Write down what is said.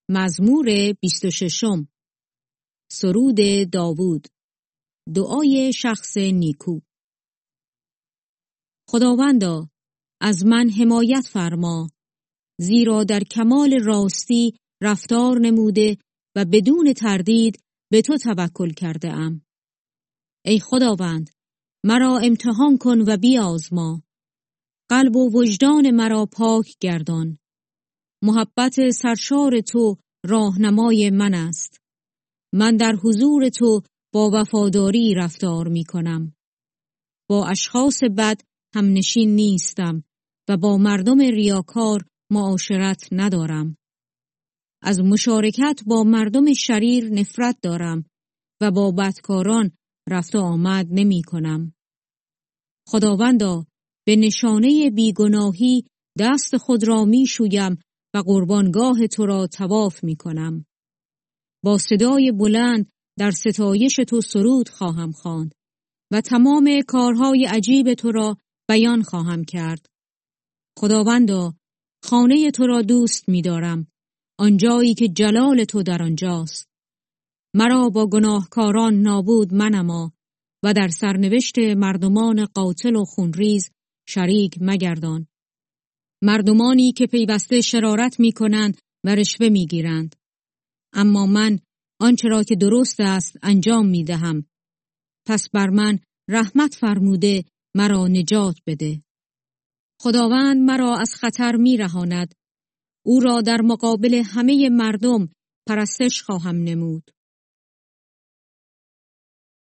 مزمور 26. سرود داوود. دعای شخص نیکو. خداوندا، از من حمایت فرما، زیرا در کمال راستی رفتار نموده و بدون تردید به تو توکل کرده ام. ای خداوند، مرا امتحان کن و بیازما، قلب و وجدان مرا پاک گردان. محبت سرشار تو راهنمای من است. من در حضور تو با وفاداری رفتار می کنم. با اشخاص بد هم نشین نیستم و با مردم ریاکار معاشرت ندارم. از مشارکت با مردم شریر نفرت دارم و با بدکاران رفت و آمد نمی کنم. خداوندا، به نشانه بیگناهی دست خود را می شویم و قربانگاه تو را طواف می کنم. با صدای بلند در ستایش تو سرود خواهم خواند و تمام کارهای عجیب تو را بیان خواهم کرد. خداوندا، خانه تو را دوست می دارم، آنجایی که جلال تو در آنجاست. مرا با گناهکاران نابود منما و در سرنوشت مردمان قاتل و خونریز شریک مگردان. مردمانی که پیوسته شرارت می کنند و رشوه می گیرند. اما من آنچه را که درست است انجام می دهم. پس بر من رحمت فرموده مرا نجات بده. خداوند مرا از خطر می رهاند. او را در مقابل همه مردم پرستش خواهم نمود.